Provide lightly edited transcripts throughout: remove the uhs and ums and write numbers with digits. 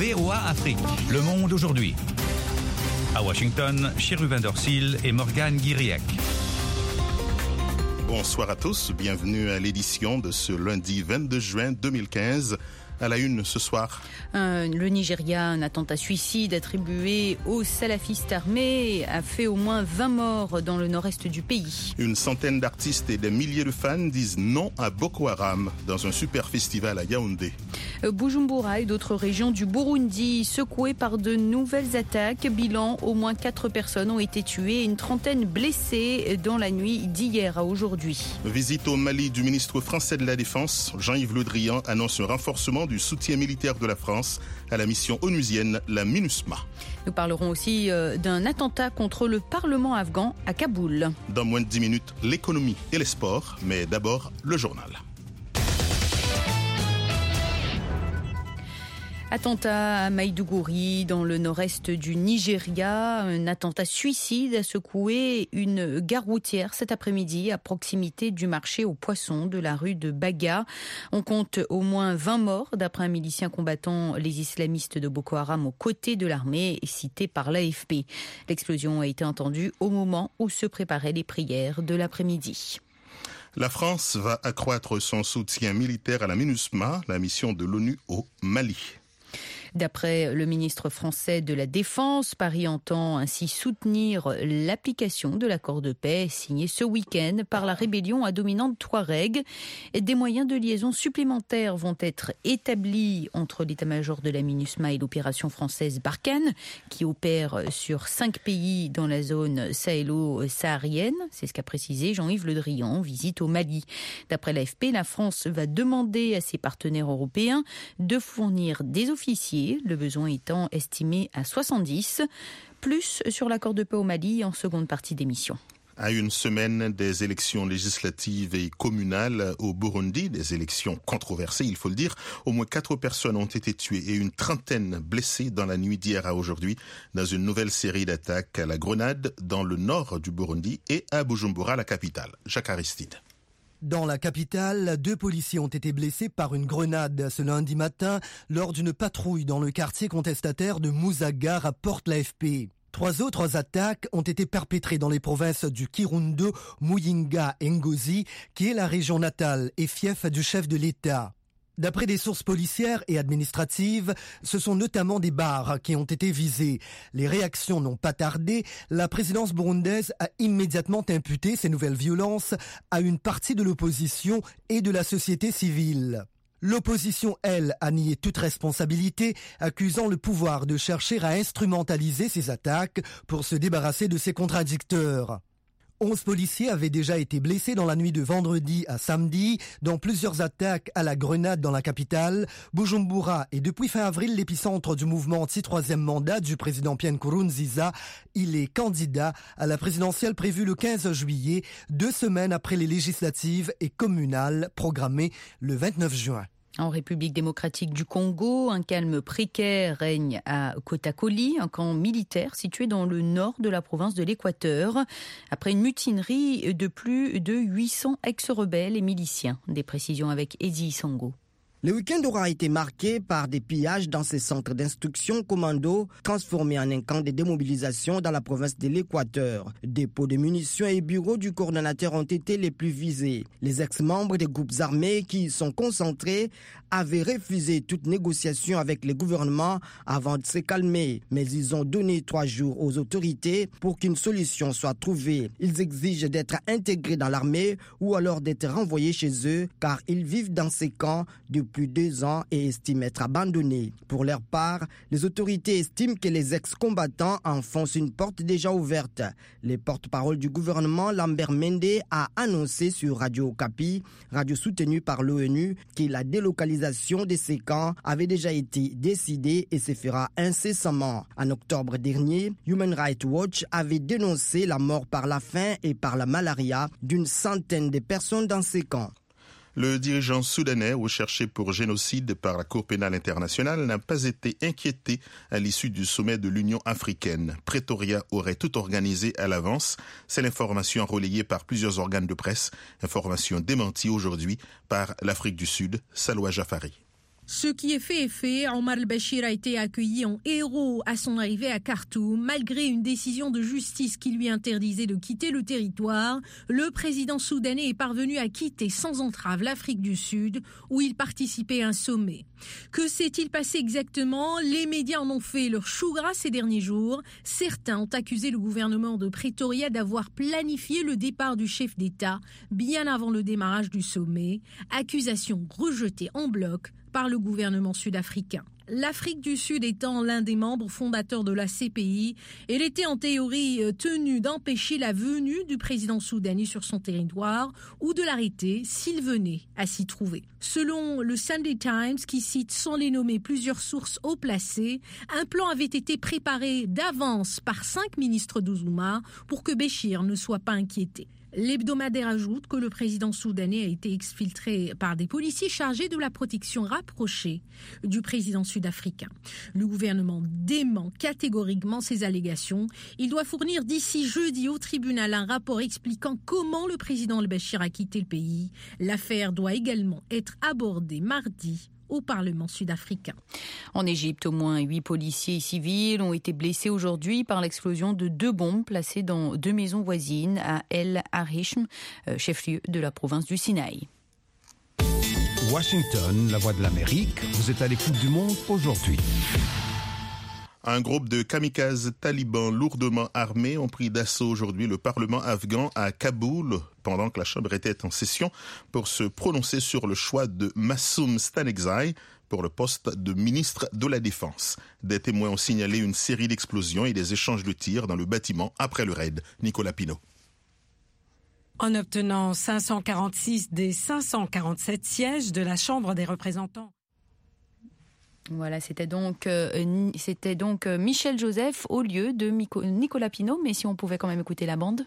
VOA Afrique, le monde aujourd'hui. À Washington, Cherubin Dorsil et Morgane Guiriec. Bonsoir à tous, bienvenue à l'édition de ce lundi 22 juin 2015. À la une ce soir. Le Nigeria, un attentat suicide attribué aux salafistes armés a fait au moins 20 morts dans le nord-est du pays. Une centaine d'artistes et des milliers de fans disent non à Boko Haram dans un super festival à Yaoundé. Bujumbura et d'autres régions du Burundi secouées par de nouvelles attaques. Bilan, au moins 4 personnes ont été tuées et une trentaine blessées dans la nuit d'hier à aujourd'hui. Visite au Mali du ministre français de la Défense. Jean-Yves Le Drian annonce un renforcement du soutien militaire de la France à la mission onusienne, la MINUSMA. Nous parlerons aussi d'un attentat contre le Parlement afghan à Kaboul. Dans moins de 10 minutes, l'économie et les sports, mais d'abord le journal. Attentat à Maïdougouri, dans le nord-est du Nigeria. Un attentat suicide a secoué une gare routière cet après-midi à proximité du marché aux poissons de la rue de Baga. On compte au moins 20 morts d'après un milicien combattant les islamistes de Boko Haram aux côtés de l'armée, cité par l'AFP. L'explosion a été entendue au moment où se préparaient les prières de l'après-midi. La France va accroître son soutien militaire à la MINUSMA, la mission de l'ONU au Mali. D'après le ministre français de la Défense, Paris entend ainsi soutenir l'application de l'accord de paix signé ce week-end par la rébellion à dominante Touareg. Des moyens de liaison supplémentaires vont être établis entre l'état-major de la MINUSMA et l'opération française Barkhane, qui opère sur 5 pays dans la zone sahélo-saharienne. C'est ce qu'a précisé Jean-Yves Le Drian, visite au Mali. D'après l'AFP, la France va demander à ses partenaires européens de fournir des officiers, le besoin étant estimé à 70. Plus sur l'accord de paix au Mali en seconde partie d'émission. À une semaine des élections législatives et communales au Burundi, des élections controversées, il faut le dire, au moins 4 personnes ont été tuées et une trentaine blessées dans la nuit d'hier à aujourd'hui dans une nouvelle série d'attaques à la grenade dans le nord du Burundi et à Bujumbura, la capitale. Jacques Aristide. Dans la capitale, 2 policiers ont été blessés par une grenade ce lundi matin lors d'une patrouille dans le quartier contestataire de Musaga, rapporte l'AFP. 3 autres attaques ont été perpétrées dans les provinces du Kirundo, Muyinga et Ngozi, qui est la région natale et fief du chef de l'État. D'après des sources policières et administratives, ce sont notamment des bars qui ont été visés. Les réactions n'ont pas tardé. La présidence burundaise a immédiatement imputé ces nouvelles violences à une partie de l'opposition et de la société civile. L'opposition, elle, a nié toute responsabilité, accusant le pouvoir de chercher à instrumentaliser ces attaques pour se débarrasser de ses contradicteurs. 11 policiers avaient déjà été blessés dans la nuit de vendredi à samedi dans plusieurs attaques à la grenade dans la capitale, Bujumbura, et depuis fin avril l'épicentre du mouvement anti-troisième mandat du président Pierre Nkurunziza. Il est candidat à la présidentielle prévue le 15 juillet, 2 semaines après les législatives et communales programmées le 29 juin. En République démocratique du Congo, un calme précaire règne à Kotakoli, un camp militaire situé dans le nord de la province de l'Équateur, après une mutinerie de plus de 800 ex-rebelles et miliciens. Des précisions avec Edi Songo. Le week-end aura été marqué par des pillages dans ces centres d'instruction commando transformés en un camp de démobilisation dans la province de l'Équateur. Dépôts de munitions et bureaux du coordonnateur ont été les plus visés. Les ex-membres des groupes armés qui y sont concentrés avaient refusé toute négociation avec le gouvernement avant de se calmer. Mais ils ont donné 3 jours aux autorités pour qu'une solution soit trouvée. Ils exigent d'être intégrés dans l'armée ou alors d'être renvoyés chez eux car ils vivent dans ces camps depuis 2 ans et estiment être abandonnés. Pour leur part, les autorités estiment que les ex-combattants enfoncent une porte déjà ouverte. Le porte-parole du gouvernement, Lambert Mende, a annoncé sur Radio Okapi, radio soutenue par l'ONU, que la délocalisation de ces camps avait déjà été décidée et se fera incessamment. En octobre dernier, Human Rights Watch avait dénoncé la mort par la faim et par la malaria d'une centaine de personnes dans ces camps. Le dirigeant soudanais, recherché pour génocide par la Cour pénale internationale, n'a pas été inquiété à l'issue du sommet de l'Union africaine. Pretoria aurait tout organisé à l'avance. C'est l'information relayée par plusieurs organes de presse. Information démentie aujourd'hui par l'Afrique du Sud, Salwa Jafari. Ce qui est fait, Omar al-Bashir a été accueilli en héros à son arrivée à Khartoum. Malgré une décision de justice qui lui interdisait de quitter le territoire, le président soudanais est parvenu à quitter sans entrave l'Afrique du Sud, où il participait à un sommet. Que s'est-il passé exactement? Les médias en ont fait leur chou gras ces derniers jours. Certains ont accusé le gouvernement de Pretoria d'avoir planifié le départ du chef d'État bien avant le démarrage du sommet. Accusation rejetée en bloc par le gouvernement sud-africain. L'Afrique du Sud étant l'un des membres fondateurs de la CPI, elle était en théorie tenue d'empêcher la venue du président soudanais sur son territoire ou de l'arrêter s'il venait à s'y trouver. Selon le Sunday Times, qui cite sans les nommer plusieurs sources haut placées, un plan avait été préparé d'avance par 5 ministres d'Ouzouma pour que Béchir ne soit pas inquiété. L'hebdomadaire ajoute que le président soudanais a été exfiltré par des policiers chargés de la protection rapprochée du président sud-africain. Le gouvernement dément catégoriquement ces allégations. Il doit fournir d'ici jeudi au tribunal un rapport expliquant comment le président al-Bashir a quitté le pays. L'affaire doit également être abordée mardi au Parlement sud-africain. En Égypte, au moins 8 policiers et civils ont été blessés aujourd'hui par l'explosion de 2 bombes placées dans 2 maisons voisines à El Arish, chef-lieu de la province du Sinaï. Washington, la voix de l'Amérique, vous êtes à l'écoute du monde aujourd'hui. Un groupe de kamikazes talibans lourdement armés ont pris d'assaut aujourd'hui le Parlement afghan à Kaboul pendant que la Chambre était en session pour se prononcer sur le choix de Massoum Stanekzai pour le poste de ministre de la Défense. Des témoins ont signalé une série d'explosions et des échanges de tirs dans le bâtiment après le raid. Nicolas Pinault. En obtenant 546 des 547 sièges de la Chambre des représentants. Voilà, c'était donc Michel Joseph au lieu de Nicolas Pinault, mais si on pouvait quand même écouter la bande.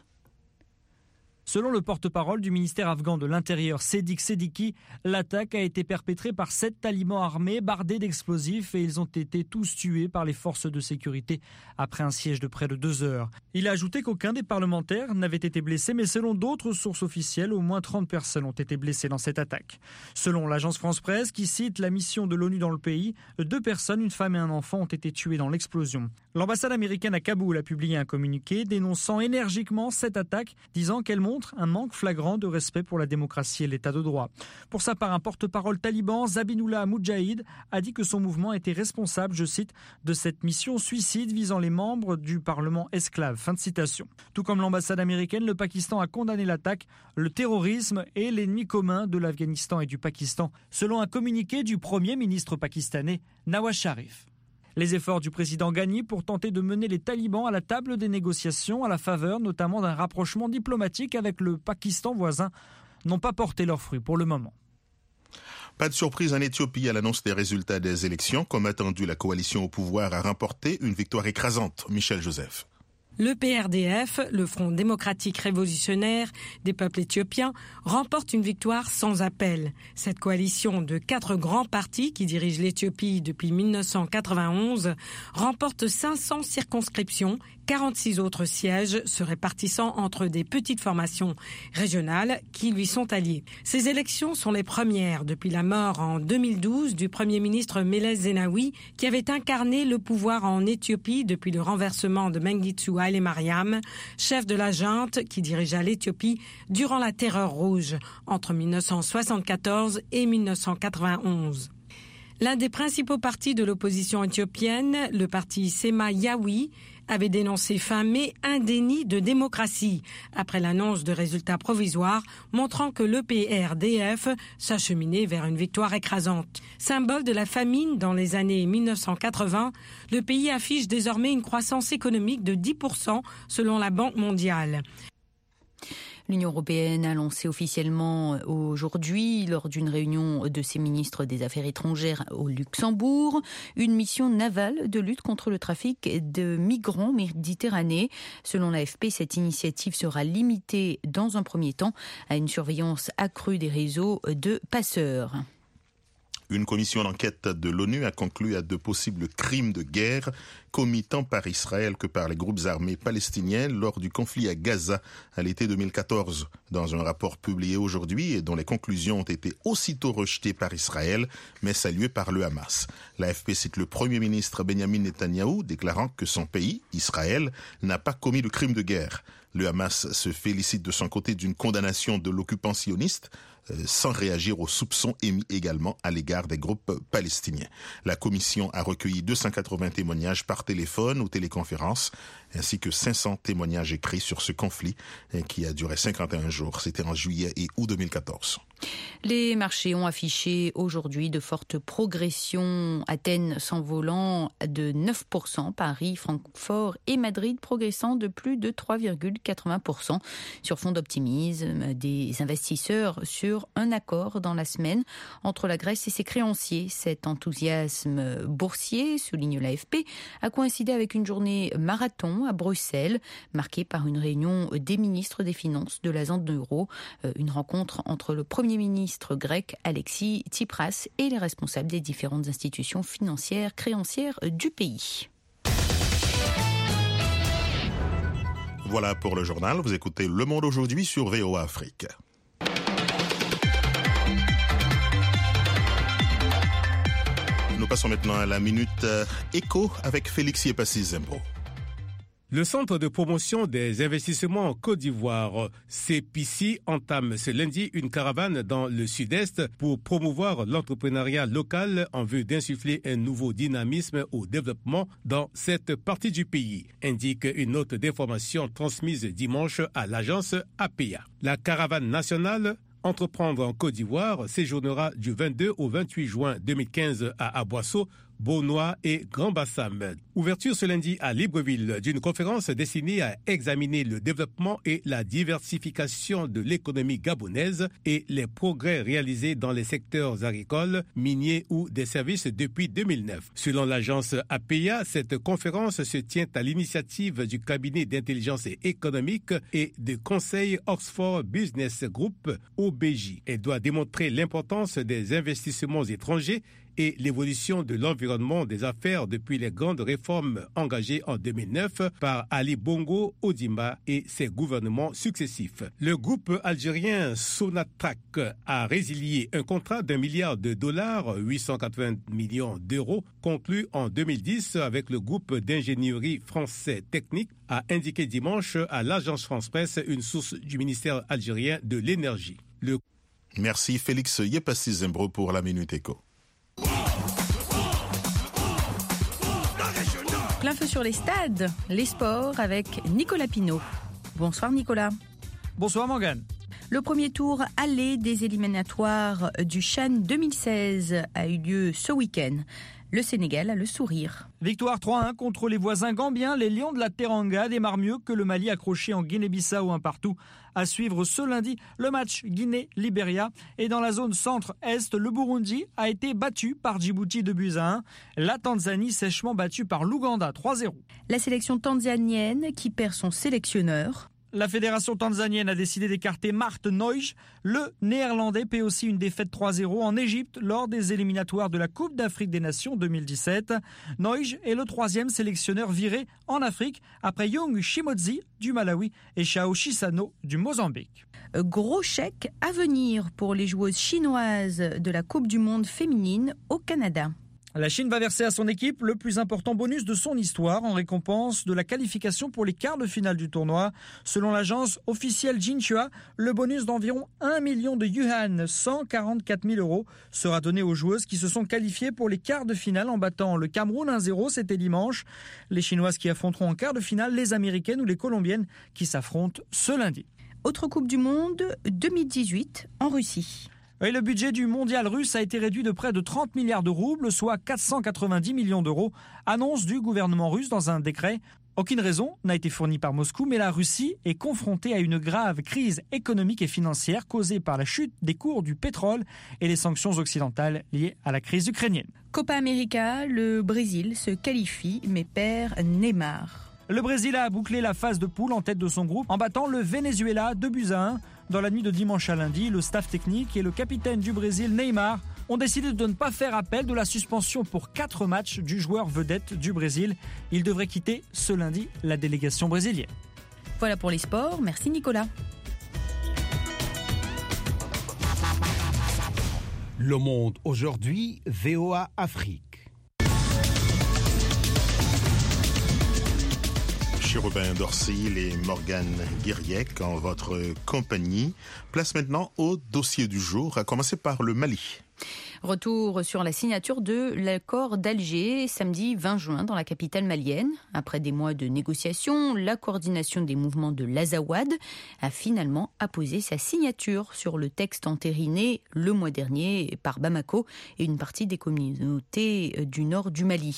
Selon le porte-parole du ministère afghan de l'Intérieur, Sedik Sediki, l'attaque a été perpétrée par 7 talibans armés bardés d'explosifs et ils ont été tous tués par les forces de sécurité après un siège de près de 2 heures. Il a ajouté qu'aucun des parlementaires n'avait été blessé, mais selon d'autres sources officielles, au moins 30 personnes ont été blessées dans cette attaque. Selon l'agence France-Presse, qui cite la mission de l'ONU dans le pays, 2 personnes, une femme et un enfant, ont été tuées dans l'explosion. L'ambassade américaine à Kaboul a publié un communiqué dénonçant énergiquement cette attaque, disant qu'elle montre un manque flagrant de respect pour la démocratie et l'état de droit. Pour sa part, un porte-parole taliban, Zabinullah Mujahid, a dit que son mouvement était responsable, je cite, de cette mission suicide visant les membres du Parlement esclave. Fin de citation. Tout comme l'ambassade américaine, le Pakistan a condamné l'attaque. Le terrorisme est l'ennemi commun de l'Afghanistan et du Pakistan, selon un communiqué du Premier ministre pakistanais, Nawaz Sharif. Les efforts du président Ghani pour tenter de mener les talibans à la table des négociations à la faveur notamment d'un rapprochement diplomatique avec le Pakistan voisin n'ont pas porté leurs fruits pour le moment. Pas de surprise en Éthiopie à l'annonce des résultats des élections. Comme attendu, la coalition au pouvoir a remporté une victoire écrasante. Michel Joseph. Le PRDF, le Front démocratique révolutionnaire des peuples éthiopiens, remporte une victoire sans appel. Cette coalition de 4 grands partis qui dirigent l'Éthiopie depuis 1991 remporte 500 circonscriptions, 46 autres sièges se répartissant entre des petites formations régionales qui lui sont alliées. Ces élections sont les premières depuis la mort en 2012 du Premier ministre Meles Zenawi qui avait incarné le pouvoir en Éthiopie depuis le renversement de Mengistu Haile Mariam, chef de la junte qui dirigea l'Éthiopie durant la Terreur rouge entre 1974 et 1991. L'un des principaux partis de l'opposition éthiopienne, le parti Sema Yawi, avait dénoncé fin mai un déni de démocratie après l'annonce de résultats provisoires montrant que le PRDF s'acheminait vers une victoire écrasante. Symbole de la famine dans les années 1980, le pays affiche désormais une croissance économique de 10% selon la Banque mondiale. L'Union européenne a lancé officiellement aujourd'hui, lors d'une réunion de ses ministres des Affaires étrangères au Luxembourg, une mission navale de lutte contre le trafic de migrants méditerranéens. Selon l'AFP, cette initiative sera limitée dans un premier temps à une surveillance accrue des réseaux de passeurs. Une commission d'enquête de l'ONU a conclu à de possibles crimes de guerre commis tant par Israël que par les groupes armés palestiniens lors du conflit à Gaza à l'été 2014. Dans un rapport publié aujourd'hui et dont les conclusions ont été aussitôt rejetées par Israël, mais saluées par le Hamas. L'AFP cite le Premier ministre Benjamin Netanyahou déclarant que son pays, Israël, n'a pas commis de crime de guerre. Le Hamas se félicite de son côté d'une condamnation de l'occupant sioniste, sans réagir aux soupçons émis également à l'égard des groupes palestiniens. La commission a recueilli 280 témoignages par téléphone ou téléconférence, ainsi que 500 témoignages écrits sur ce conflit qui a duré 51 jours. C'était en juillet et août 2014. Les marchés ont affiché aujourd'hui de fortes progressions. Athènes s'envolant de 9%, Paris, Francfort et Madrid progressant de plus de 3,80% sur fond d'optimisme des investisseurs sur un accord dans la semaine entre la Grèce et ses créanciers. Cet enthousiasme boursier, souligne l'AFP, a coïncidé avec une journée marathon à Bruxelles, marquée par une réunion des ministres des Finances de la zone euro, une rencontre entre le Premier ministre grec Alexis Tsipras et les responsables des différentes institutions financières créancières du pays. Voilà pour le journal. Vous écoutez Le Monde aujourd'hui sur VOA Afrique. Nous passons maintenant à la minute éco avec Félix Yepassi-Zembro. Le Centre de promotion des investissements en Côte d'Ivoire, CPICI, entame ce lundi une caravane dans le sud-est pour promouvoir l'entrepreneuriat local en vue d'insuffler un nouveau dynamisme au développement dans cette partie du pays, indique une note d'information transmise dimanche à l'agence APEA. La caravane nationale Entreprendre en Côte d'Ivoire séjournera du 22 au 28 juin 2015 à Aboisseau, Beaunois et Grand-Bassam. Ouverture ce lundi à Libreville d'une conférence destinée à examiner le développement et la diversification de l'économie gabonaise et les progrès réalisés dans les secteurs agricoles, miniers ou des services depuis 2009. Selon l'agence APEA, cette conférence se tient à l'initiative du cabinet d'intelligence économique et de conseil Oxford Business Group, OBJ. Elle doit démontrer l'importance des investissements étrangers et l'évolution de l'environnement des affaires depuis les grandes réformes engagées en 2009 par Ali Bongo Ondimba et ses gouvernements successifs. Le groupe algérien Sonatrach a résilié un contrat d'$1 milliard, 880 millions d'euros, conclu en 2010 avec le groupe d'ingénierie français Technique, a indiqué dimanche à l'agence France-Presse une source du ministère algérien de l'énergie. Merci Félix Yepassi-Zembro pour la Minute Éco. Plein feu sur les stades, les sports avec Nicolas Pinault. Bonsoir Nicolas. Bonsoir Morgane. Le premier tour aller des éliminatoires du CHAN 2016 a eu lieu ce week-end. Le Sénégal a le sourire. Victoire 3-1 contre les voisins gambiens. Les Lions de la Teranga démarrent mieux que le Mali accroché en Guinée-Bissau 1-1. À suivre ce lundi, le match Guinée-Libéria. Et dans la zone centre-est, le Burundi a été battu par Djibouti 2-1. La Tanzanie sèchement battue par l'Ouganda 3-0. La sélection tanzanienne qui perd son sélectionneur. La fédération tanzanienne a décidé d'écarter Mart Noij. Le néerlandais paie aussi une défaite 3-0 en Égypte lors des éliminatoires de la Coupe d'Afrique des Nations 2017. Noij est le troisième sélectionneur viré en Afrique après Young Shimodzi du Malawi et Chao Chisano du Mozambique. Gros chèque à venir pour les joueuses chinoises de la Coupe du Monde féminine au Canada. La Chine va verser à son équipe le plus important bonus de son histoire en récompense de la qualification pour les quarts de finale du tournoi. Selon l'agence officielle Jinhua, le bonus d'environ 1 million de yuan, 144 000 euros, sera donné aux joueuses qui se sont qualifiées pour les quarts de finale en battant le Cameroun 1-0, c'était dimanche. Les Chinoises qui affronteront en quart de finale les Américaines ou les Colombiennes qui s'affrontent ce lundi. Autre Coupe du Monde 2018 en Russie. Et le budget du mondial russe a été réduit de près de 30 milliards de roubles, soit 490 millions d'euros, annonce du gouvernement russe dans un décret. Aucune raison n'a été fournie par Moscou, mais la Russie est confrontée à une grave crise économique et financière causée par la chute des cours du pétrole et les sanctions occidentales liées à la crise ukrainienne. Copa América, le Brésil se qualifie mais perd Neymar. Le Brésil a bouclé la phase de poule en tête de son groupe en battant le Venezuela 2-1. Dans la nuit de dimanche à lundi, le staff technique et le capitaine du Brésil, Neymar, ont décidé de ne pas faire appel de la suspension pour 4 matchs du joueur vedette du Brésil. Il devrait quitter ce lundi la délégation brésilienne. Voilà pour les sports. Merci Nicolas. Le Monde aujourd'hui, VOA Afrique. Chérubin Dorsil et Morgane Guiriec en votre compagnie. Place maintenant au dossier du jour, à commencer par le Mali. Retour sur la signature de l'accord d'Alger samedi 20 juin dans la capitale malienne. Après des mois de négociations, la coordination des mouvements de l'Azawad a finalement apposé sa signature sur le texte entériné le mois dernier par Bamako et une partie des communautés du nord du Mali.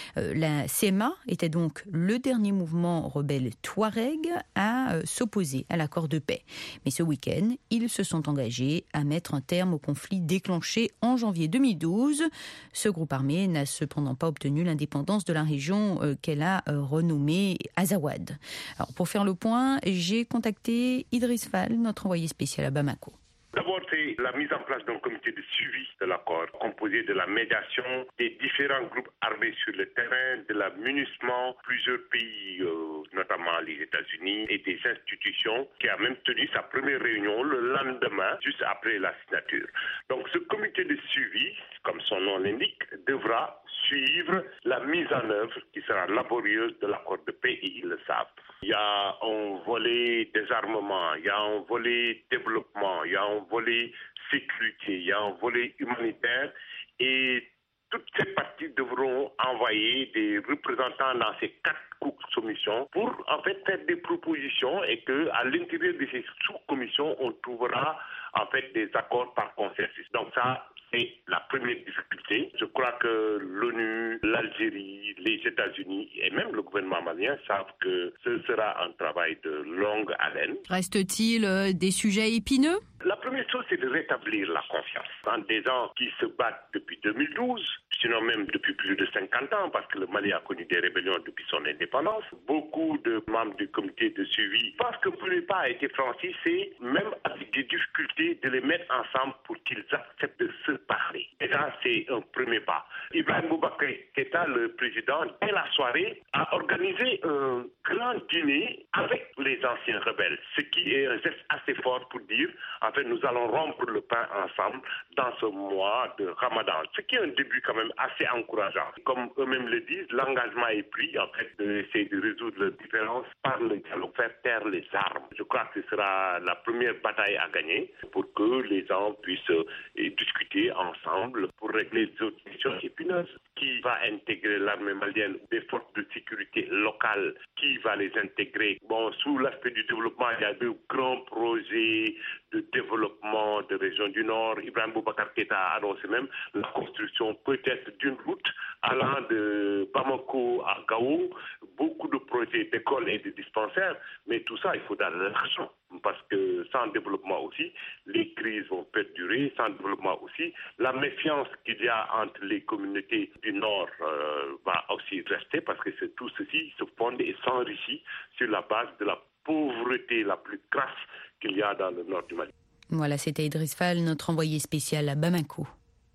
La CMA était donc le dernier mouvement rebelle touareg à s'opposer à l'accord de paix. Mais ce week-end, ils se sont engagés à mettre un terme au conflit déclenché en janvier 2012. Ce groupe armé n'a cependant pas obtenu l'indépendance de la région qu'elle a renommée Azawad. Alors pour faire le point, j'ai contacté Idriss Fall, notre envoyé spécial à Bamako. D'abord, c'est la mise en place d'un comité de suivi de l'accord, composé de la médiation des différents groupes armés sur le terrain, de la MINUSMA, plusieurs pays, notamment les États-Unis, et des institutions, qui a même tenu sa première réunion le lendemain, juste après la signature. Donc ce comité de suivi, comme son nom l'indique, devra suivre la mise en œuvre qui sera laborieuse de l'accord de paix, et ils le savent. Il y a un volet désarmement, il y a un volet développement, il y a un volet sécurité, il y a un volet humanitaire, et toutes ces parties devront envoyer des représentants dans ces 4 sous-commissions pour en fait faire des propositions, et que à l'intérieur de ces sous-commissions, on trouvera en fait des accords par consensus. Donc ça, c'est la première difficulté. Je crois que l'ONU, l'Algérie, les États-Unis et même le gouvernement malien savent que ce sera un travail de longue haleine. Reste-t-il des sujets épineux ? La première chose, c'est de rétablir la confiance. En des gens qui se battent depuis 2012, sinon même depuis plus de 50 ans, parce que le Mali a connu des rébellions depuis son indépendance. Beaucoup de membres du comité de suivi pensent que le premier pas a été franchi, c'est même avec des difficultés de les mettre ensemble pour qu'ils acceptent de se parler. Et ça, c'est un premier pas. Ibrahim Boubacar Keïta, le président, dès la soirée, a organisé un grand dîner avec les anciens rebelles, ce qui est un geste assez fort pour dire, en fait, nous allons rompre le pain ensemble dans ce mois de Ramadan, ce qui est un début quand même assez encourageant. Comme eux-mêmes le disent, l'engagement est pris, en fait, d'essayer de résoudre les différences par le dialogue, faire taire les armes. Je crois que ce sera la première bataille à gagner pour que les gens puissent discuter ensemble pour régler les autres questions épineuses. Qui va intégrer l'armée malienne, des forces de sécurité locales, qui va les intégrer? Bon, sous l'aspect du développement, il y a de grands projets de développement de région du Nord. Ibrahim Boubacar Keïta a annoncé même la construction peut-être d'une route allant de Bamako à Gao, beaucoup de projets d'écoles et de dispensaires, mais tout ça, il faut de l'argent. Parce que sans développement aussi, les crises vont perdurer, sans développement aussi, la méfiance qu'il y a entre les communautés du Nord va aussi rester, parce que tout ceci se fonde et s'enrichit sur la base de la pauvreté la plus crasse qu'il y a dans le nord du Mali. Voilà, c'était Idriss Fall, notre envoyé spécial à Bamako.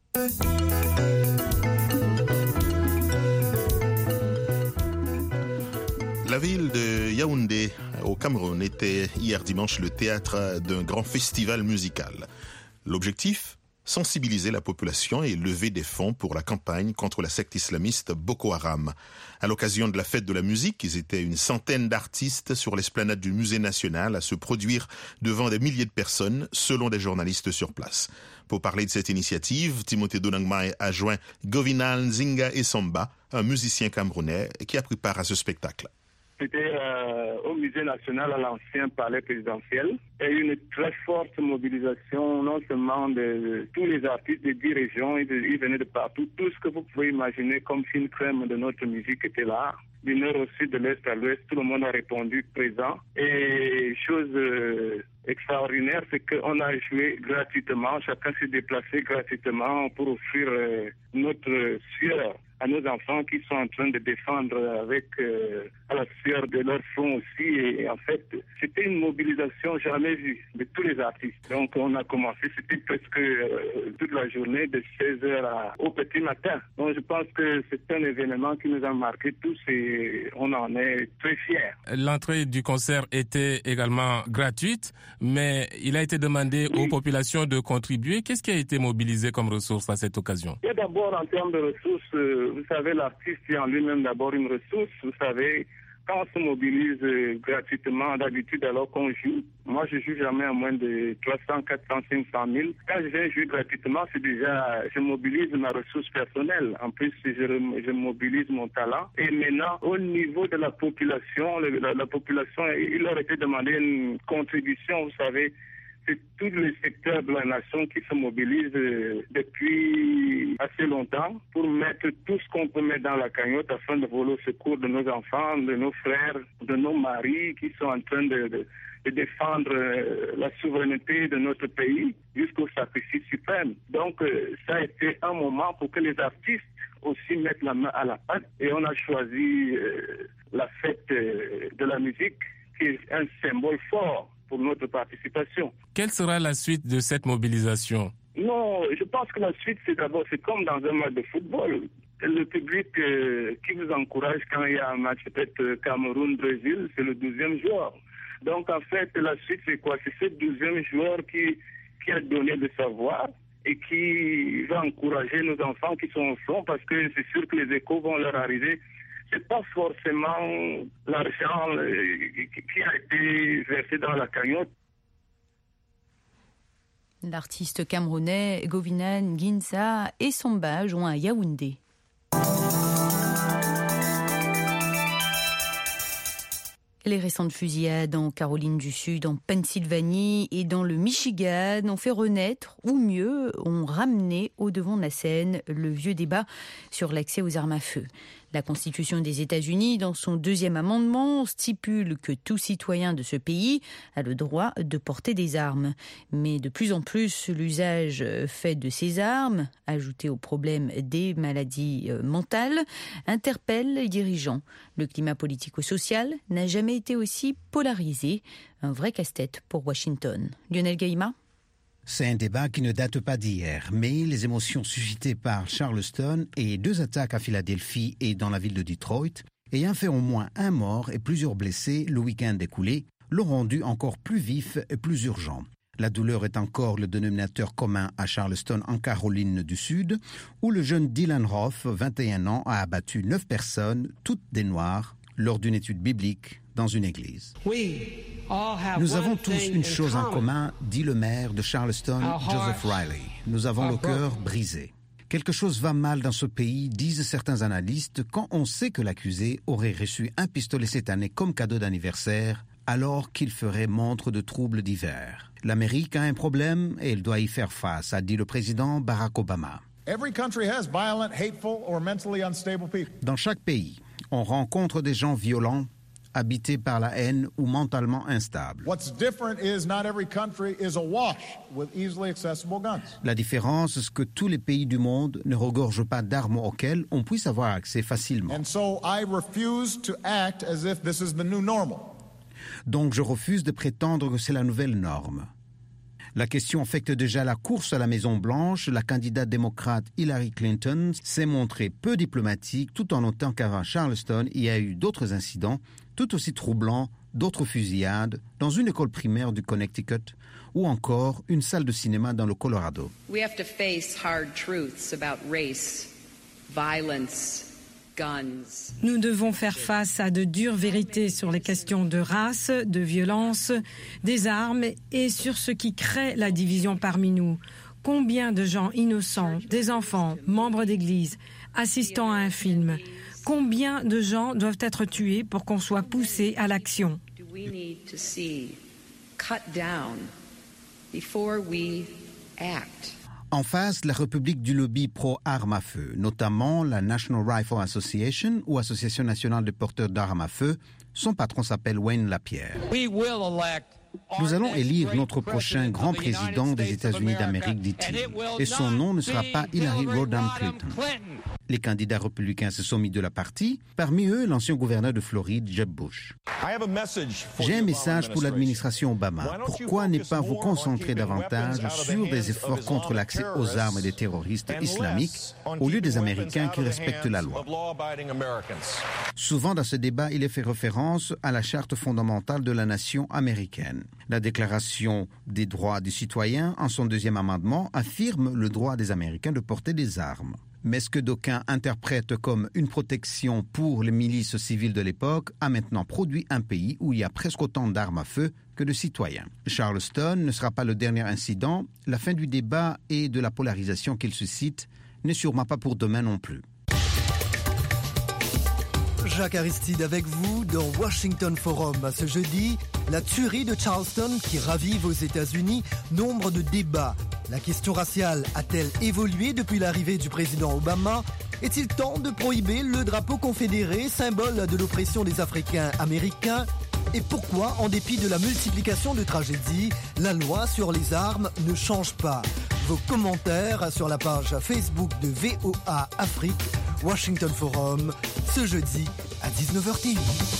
La ville de Yaoundé, au Cameroun, était hier dimanche le théâtre d'un grand festival musical. L'objectif ? Sensibiliser la population et lever des fonds pour la campagne contre la secte islamiste Boko Haram. À l'occasion de la fête de la musique, ils étaient une centaine d'artistes sur l'esplanade du Musée national à se produire devant des milliers de personnes, selon des journalistes sur place. Pour parler de cette initiative, Timothée Donangma a joint Govinal Nzinga Essamba, un musicien camerounais qui a pris part à ce spectacle. C'était au Musée national, à l'ancien palais présidentiel, et une très forte mobilisation, non seulement de tous les artistes des 10 régions, ils venaient de partout. Tout ce que vous pouvez imaginer comme fine crème de notre musique était là. Du nord au sud, de l'est à l'ouest, tout le monde a répondu présent. Et chose extraordinaire, c'est qu'on a joué gratuitement, chacun s'est déplacé gratuitement pour offrir notre sueur à nos enfants qui sont en train de défendre avec à la sueur de leur front aussi. Et en fait, c'était une mobilisation jamais vue de tous les artistes. Donc on a commencé, c'était presque toute la journée de 16h au petit matin. Donc je pense que c'est un événement qui nous a marqué tous et on en est très fiers. L'entrée du concert était également gratuite, mais il a été demandé aux populations de contribuer. Qu'est-ce qui a été mobilisé comme ressource à cette occasion? Et d'abord, en termes de ressources, vous savez, l'artiste est en lui-même d'abord une ressource. Vous savez, quand on se mobilise gratuitement, d'habitude, alors qu'on joue, moi je joue jamais à moins de 300, 400, 500 000. Quand je viens jouer gratuitement, c'est déjà, je mobilise ma ressource personnelle. En plus, je mobilise mon talent. Et maintenant, au niveau de la population, la population, il leur était demandé une contribution, vous savez. C'est tous les secteurs de la nation qui se mobilisent depuis assez longtemps pour mettre tout ce qu'on peut mettre dans la cagnotte afin de voler au secours de nos enfants, de nos frères, de nos maris qui sont en train de défendre la souveraineté de notre pays jusqu'au sacrifice suprême. Donc ça a été un moment pour que les artistes aussi mettent la main à la pâte et on a choisi la fête de la musique qui est un symbole fort pour notre participation. Quelle sera la suite de cette mobilisation? Non, je pense que la suite, c'est comme dans un match de football. Le public qui vous encourage quand il y a un match, peut-être Cameroun-Brésil, c'est le 12e joueur. Donc en fait, la suite, c'est quoi? C'est ce 12e joueur qui a donné de sa voix et qui va encourager nos enfants qui sont au front parce que c'est sûr que les échos vont leur arriver. C'est pas forcément l'argent qui a été versé dans la cagnotte. L'artiste camerounais Govina Nginza et Samba joint à Yaoundé. Les récentes fusillades en Caroline du Sud, en Pennsylvanie et dans le Michigan ont fait renaître, ou mieux, ont ramené au devant de la scène le vieux débat sur l'accès aux armes à feu. La Constitution des États-Unis, dans son 2e amendement, stipule que tout citoyen de ce pays a le droit de porter des armes. Mais de plus en plus, l'usage fait de ces armes, ajouté au problème des maladies mentales, interpelle les dirigeants. Le climat politico-social n'a jamais été aussi polarisé. Un vrai casse-tête pour Washington. Lionel Gaïma. C'est un débat qui ne date pas d'hier, mais les émotions suscitées par Charleston et 2 attaques à Philadelphie et dans la ville de Detroit, ayant fait au moins un mort et plusieurs blessés le week-end écoulé, l'ont rendu encore plus vif et plus urgent. La douleur est encore le dénominateur commun à Charleston en Caroline du Sud, où le jeune Dylan Roof, 21 ans, a abattu 9 personnes, toutes des Noirs, lors d'une étude biblique dans une église. Nous avons tous une chose en commun, dit le maire de Charleston, Joseph Riley. Nous avons le cœur brisé. Quelque chose va mal dans ce pays, disent certains analystes, quand on sait que l'accusé aurait reçu un pistolet cette année comme cadeau d'anniversaire, alors qu'il ferait montre de troubles divers. L'Amérique a un problème et elle doit y faire face, a dit le président Barack Obama. Dans chaque pays, on rencontre des gens violents, habités par la haine ou mentalement instables. La différence, c'est que tous les pays du monde ne regorgent pas d'armes auxquelles on puisse avoir accès facilement. Donc je refuse de prétendre que c'est la nouvelle norme. La question affecte déjà la course à la Maison-Blanche. La candidate démocrate Hillary Clinton s'est montrée peu diplomatique tout en notant qu'avant Charleston, il y a eu d'autres incidents tout aussi troublants, d'autres fusillades dans une école primaire du Connecticut ou encore une salle de cinéma dans le Colorado. We have to face hard truths about race, violence. Nous devons faire face à de dures vérités sur les questions de race, de violence, des armes et sur ce qui crée la division parmi nous. Combien de gens innocents, des enfants, membres d'église, assistant à un film, combien de gens doivent être tués pour qu'on soit poussé à l'action? En face, la République du lobby pro-armes à feu, notamment la National Rifle Association ou Association nationale des porteurs d'armes à feu. Son patron s'appelle Wayne Lapierre. Nous allons élire notre prochain grand président des États-Unis d'Amérique, dit-il. Et son nom ne sera pas Hillary Rodham Clinton. Les candidats républicains se sont mis de la partie, parmi eux l'ancien gouverneur de Floride, Jeb Bush. J'ai un message pour l'administration Obama. Pourquoi ne pas vous concentrer davantage sur des efforts contre l'accès aux armes des terroristes islamiques au lieu des Américains qui respectent la loi? Souvent dans ce débat, il est fait référence à la charte fondamentale de la nation américaine. La Déclaration des droits du citoyen, en son deuxième amendement, affirme le droit des Américains de porter des armes. Mais ce que d'aucuns interprètent comme une protection pour les milices civiles de l'époque a maintenant produit un pays où il y a presque autant d'armes à feu que de citoyens. Charleston ne sera pas le dernier incident. La fin du débat et de la polarisation qu'il suscite n'est sûrement pas pour demain non plus. Jacques Aristide avec vous dans Washington Forum. Ce jeudi, la tuerie de Charleston qui ravive aux États-Unis nombre de débats. La question raciale a-t-elle évolué depuis l'arrivée du président Obama? Est-il temps de prohiber le drapeau confédéré, symbole de l'oppression des Africains américains? Et pourquoi, en dépit de la multiplication de tragédies, la loi sur les armes ne change pas? Vos commentaires sur la page Facebook de VOA Afrique, Washington Forum, ce jeudi à 19h10.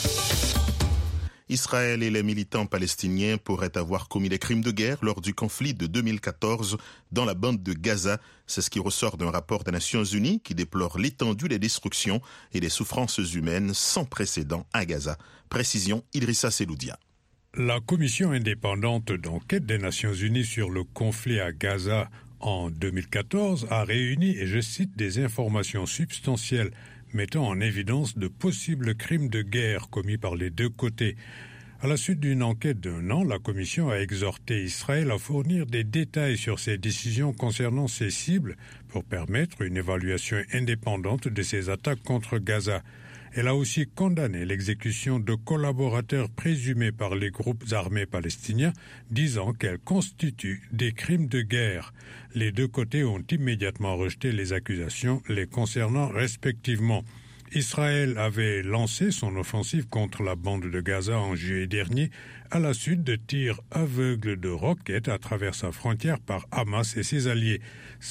Israël et les militants palestiniens pourraient avoir commis des crimes de guerre lors du conflit de 2014 dans la bande de Gaza. C'est ce qui ressort d'un rapport des Nations Unies qui déplore l'étendue des destructions et des souffrances humaines sans précédent à Gaza. Précision, Idrissa Seloudia. La commission indépendante d'enquête des Nations Unies sur le conflit à Gaza en 2014 a réuni, et je cite, des informations substantielles mettant en évidence de possibles crimes de guerre commis par les deux côtés. À la suite d'une enquête d'1 an, la Commission a exhorté Israël à fournir des détails sur ses décisions concernant ses cibles pour permettre une évaluation indépendante de ses attaques contre Gaza. Elle a aussi condamné l'exécution de collaborateurs présumés par les groupes armés palestiniens, disant qu'elles constituent des crimes de guerre. Les deux côtés ont immédiatement rejeté les accusations les concernant respectivement. Israël avait lancé son offensive contre la bande de Gaza en juillet dernier à la suite de tirs aveugles de roquettes à travers sa frontière par Hamas et ses alliés.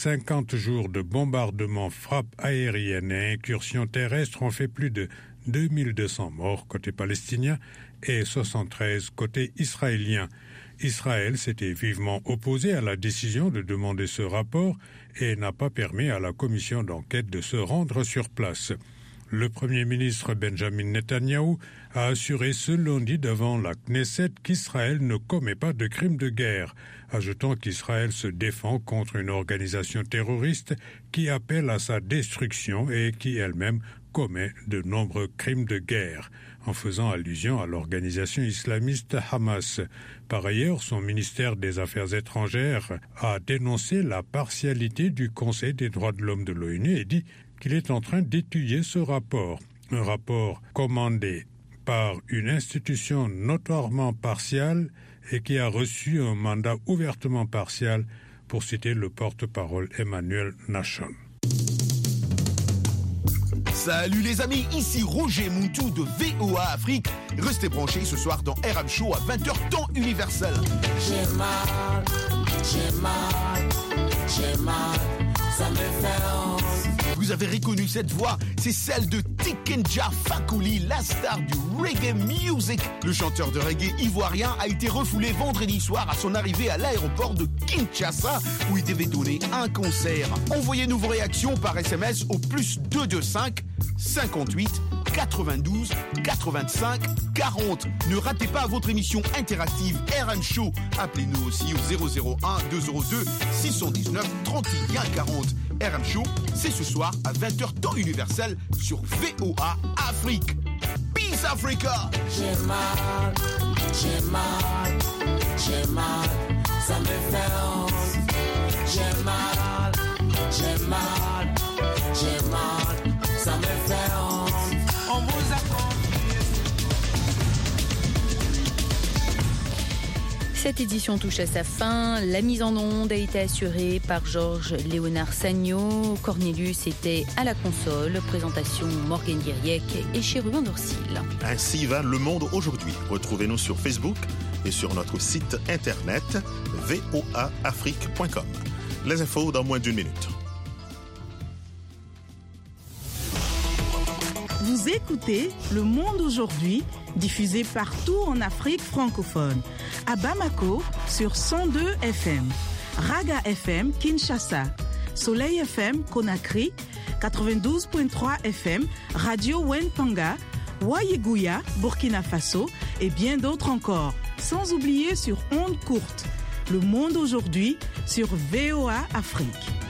50 jours de bombardements, frappes aériennes et incursions terrestres ont fait plus de 2200 morts côté palestinien et 73 côté israélien. Israël s'était vivement opposé à la décision de demander ce rapport et n'a pas permis à la commission d'enquête de se rendre sur place. Le Premier ministre Benjamin Netanyahou a assuré ce lundi devant la Knesset qu'Israël ne commet pas de crimes de guerre, ajoutant qu'Israël se défend contre une organisation terroriste qui appelle à sa destruction et qui elle-même commet de nombreux crimes de guerre, en faisant allusion à l'organisation islamiste Hamas. Par ailleurs, son ministère des Affaires étrangères a dénoncé la partialité du Conseil des droits de l'homme de l'ONU et dit qu'il est en train d'étudier ce rapport. Un rapport commandé par une institution notoirement partiale et qui a reçu un mandat ouvertement partial, pour citer le porte-parole Emmanuel Nashon. Salut les amis, ici Roger Moutou de VOA Afrique. Restez branchés ce soir dans RM Show à 20h temps universel. J'ai mal, ça me fait honte. Vous avez reconnu cette voix, c'est celle de Tikenja Fakoly, la star du reggae music. Le chanteur de reggae ivoirien a été refoulé vendredi soir à son arrivée à l'aéroport de Kinshasa où il devait donner un concert. Envoyez-nous vos réactions par SMS au +225 58 92 85 40. Ne ratez pas votre émission interactive RM Show. Appelez-nous aussi au 001 202 619 31 40. RM Show, c'est ce soir à 20h temps universel sur VOA Afrique. Peace Africa! J'ai mal, ça me fait honte. J'ai mal, ça me fait honte. On vous apprend. Cette édition touche à sa fin. La mise en onde a été assurée par Georges Léonard Sagno. Cornelius était à la console. Présentation Morgane Guiriec et Chérubin Dorsil. Ainsi va le monde aujourd'hui. Retrouvez-nous sur Facebook et sur notre site internet voaafrique.com. Les infos dans moins d'1 minute. Vous écoutez Le Monde aujourd'hui, diffusé partout en Afrique francophone. À Bamako, sur 102 FM. Raga FM, Kinshasa. Soleil FM, Conakry. 92.3 FM, Radio Wenpanga. Wayeguya, Burkina Faso. Et bien d'autres encore. Sans oublier sur ondes courtes. Le Monde aujourd'hui, sur VOA Afrique.